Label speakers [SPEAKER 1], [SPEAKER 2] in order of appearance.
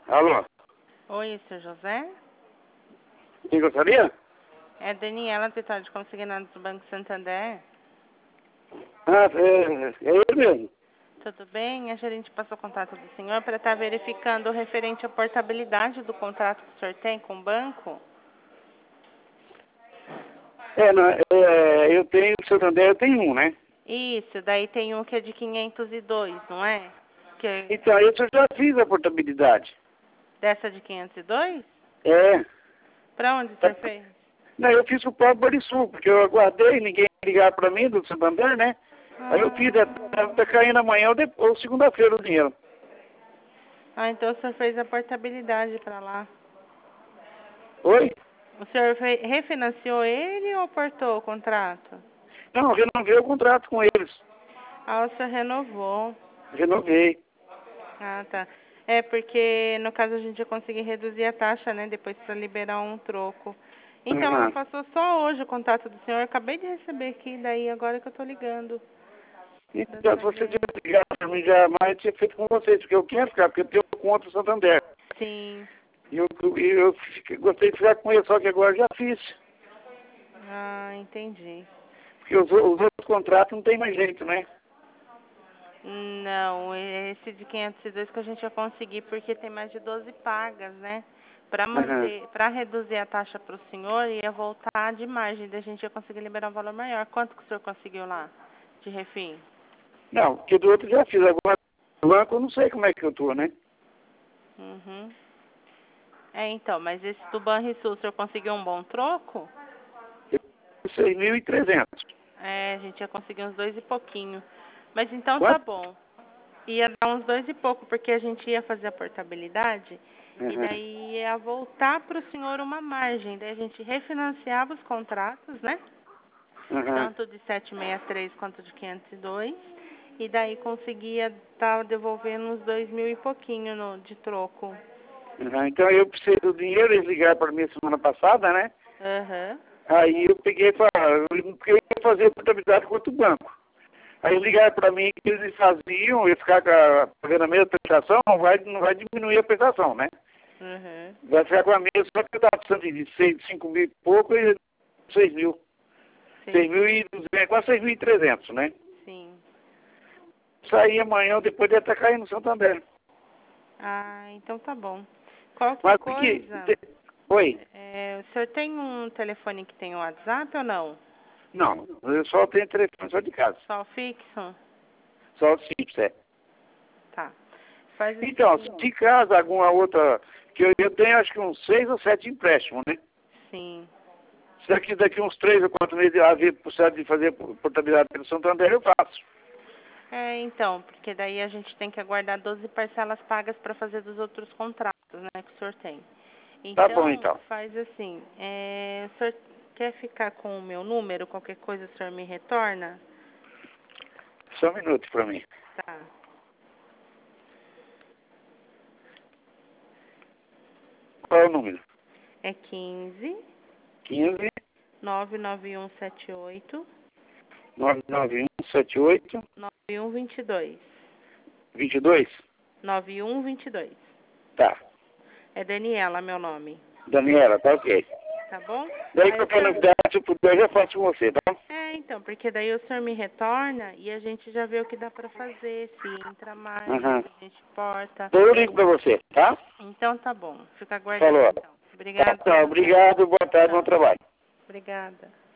[SPEAKER 1] Alô?
[SPEAKER 2] Oi, seu José?
[SPEAKER 1] Quem gostaria?
[SPEAKER 2] É Daniela, titular de consignado do Banco Santander.
[SPEAKER 1] Ah, é ele mesmo.
[SPEAKER 2] Tudo bem? A gerente passou o contato do senhor para estar verificando o referente à portabilidade do contrato que o senhor tem com o banco.
[SPEAKER 1] Eu tenho o Santander, eu tenho um, né?
[SPEAKER 2] Isso, daí tem um que é de 502, não é? Que é
[SPEAKER 1] Então, esse eu já fiz a portabilidade.
[SPEAKER 2] dessa de 502?
[SPEAKER 1] É.
[SPEAKER 2] Para onde o
[SPEAKER 1] Tá-
[SPEAKER 2] senhor fez?
[SPEAKER 1] Não, eu fiz o próprio Barisul, porque eu aguardei ninguém ligar pra mim do Santander, né? Aí eu fiz, tá caindo amanhã ou segunda-feira o dinheiro.
[SPEAKER 2] Então o senhor fez a portabilidade para lá.
[SPEAKER 1] Oi?
[SPEAKER 2] O senhor refinanciou ele ou portou o contrato?
[SPEAKER 1] Não, eu renovei o contrato com eles.
[SPEAKER 2] Ah, o senhor renovou.
[SPEAKER 1] Renovei.
[SPEAKER 2] Ah, tá. É porque no caso a gente ia conseguir reduzir a taxa, né? Depois para liberar um troco. Então, ela
[SPEAKER 1] Uhum.
[SPEAKER 2] passou só hoje o contato do senhor. Eu acabei de receber aqui, daí agora que eu tô ligando. Da
[SPEAKER 1] Então, se
[SPEAKER 2] sua
[SPEAKER 1] você
[SPEAKER 2] gerente.
[SPEAKER 1] tivesse ligado pra mim, jamais tinha feito com vocês, porque eu quero ficar, porque eu tenho contra o Santander.
[SPEAKER 2] Sim.
[SPEAKER 1] E eu gostei de ficar com ele, só que agora já fiz.
[SPEAKER 2] Ah, entendi.
[SPEAKER 1] Porque os outros contratos não tem mais jeito, né?
[SPEAKER 2] Não, esse de 502 que a gente ia conseguir porque tem mais de 12 pagas, né? Para
[SPEAKER 1] Aham.
[SPEAKER 2] manter, para reduzir a taxa para o senhor, ia voltar de margem, daí a gente ia conseguir liberar um valor maior. Quanto que o senhor conseguiu lá de refim?
[SPEAKER 1] Não, porque do outro já fiz. Agora, do banco eu não sei como é que eu tô, né?
[SPEAKER 2] Uhum. Então, mas esse do Banrisul, o senhor conseguiu um bom troco?
[SPEAKER 1] Eu 6.300.
[SPEAKER 2] É, a gente ia conseguir uns 2 e pouquinho. Mas então tá
[SPEAKER 1] Quanto?
[SPEAKER 2] bom. Ia dar uns 2 e pouco, porque a gente ia fazer a portabilidade e
[SPEAKER 1] Aham.
[SPEAKER 2] daí ia voltar para o senhor uma margem. Daí a gente refinanciava os contratos, né?
[SPEAKER 1] Aham.
[SPEAKER 2] Tanto de 763 quanto de 502. E daí conseguia estar devolvendo uns 2 mil e pouquinho de troco.
[SPEAKER 1] Aham. Então eu precisei do dinheiro, eles ligaram para mim semana passada, né?
[SPEAKER 2] Aham.
[SPEAKER 1] Aí eu peguei para. Porque eu ia fazer a portabilidade com outro banco. Aí ligaram para mim que eles faziam, ia ficar pagando a mesma prestação, não vai diminuir a prestação, né?
[SPEAKER 2] Uhum.
[SPEAKER 1] Vai ficar com a mesma, só que eu estava precisando de 5 mil e pouco e 6 mil.
[SPEAKER 2] Sim,
[SPEAKER 1] 6.200, quase 6.300, né?
[SPEAKER 2] sim.
[SPEAKER 1] Saí amanhã ou depois deve estar caindo no Santander.
[SPEAKER 2] Ah, então tá bom. Qualquer
[SPEAKER 1] Mas tem que.
[SPEAKER 2] coisa,
[SPEAKER 1] Oi?
[SPEAKER 2] o senhor tem um telefone que tem o WhatsApp ou não?
[SPEAKER 1] Não, eu só tenho telefone só de casa.
[SPEAKER 2] Só o fixo?
[SPEAKER 1] Só o simples, é.
[SPEAKER 2] Tá. Faz o
[SPEAKER 1] Então, se
[SPEAKER 2] seguinte.
[SPEAKER 1] de casa alguma outra. Que eu tenho acho que uns 6 ou 7 empréstimos, né?
[SPEAKER 2] Sim.
[SPEAKER 1] Será que daqui uns 3 ou 4 meses haver possibilidade de fazer portabilidade pelo Santander, eu faço.
[SPEAKER 2] Então, porque daí a gente tem que aguardar 12 parcelas pagas para fazer dos outros contratos, né, que o senhor tem.
[SPEAKER 1] Tá bom
[SPEAKER 2] Então,
[SPEAKER 1] então.
[SPEAKER 2] faz assim, o senhor quer ficar com o meu número? Qualquer coisa o senhor me retorna?
[SPEAKER 1] Só um minuto pra mim.
[SPEAKER 2] Tá.
[SPEAKER 1] Qual é o número?
[SPEAKER 2] É 15
[SPEAKER 1] 15
[SPEAKER 2] 99178
[SPEAKER 1] 99178
[SPEAKER 2] 9122.
[SPEAKER 1] 22?
[SPEAKER 2] 9122.
[SPEAKER 1] Tá.
[SPEAKER 2] É Daniela, meu nome.
[SPEAKER 1] Daniela, tá ok.
[SPEAKER 2] Tá bom?
[SPEAKER 1] Daí
[SPEAKER 2] Aí o
[SPEAKER 1] qualquer
[SPEAKER 2] senhor.
[SPEAKER 1] novidade, se eu puder, eu já faço com você, tá?
[SPEAKER 2] Então, porque daí o senhor me retorna e a gente já vê o que dá pra fazer, se entra mais,
[SPEAKER 1] Aham.
[SPEAKER 2] se a gente porta.
[SPEAKER 1] Eu ligo pra você, tá?
[SPEAKER 2] Então tá bom. Fica aguardando
[SPEAKER 1] Falou.
[SPEAKER 2] então.
[SPEAKER 1] Tá,
[SPEAKER 2] Obrigada, seu
[SPEAKER 1] tá,
[SPEAKER 2] José.
[SPEAKER 1] obrigado, boa tarde, bom
[SPEAKER 2] Tchau.
[SPEAKER 1] trabalho.
[SPEAKER 2] Obrigada.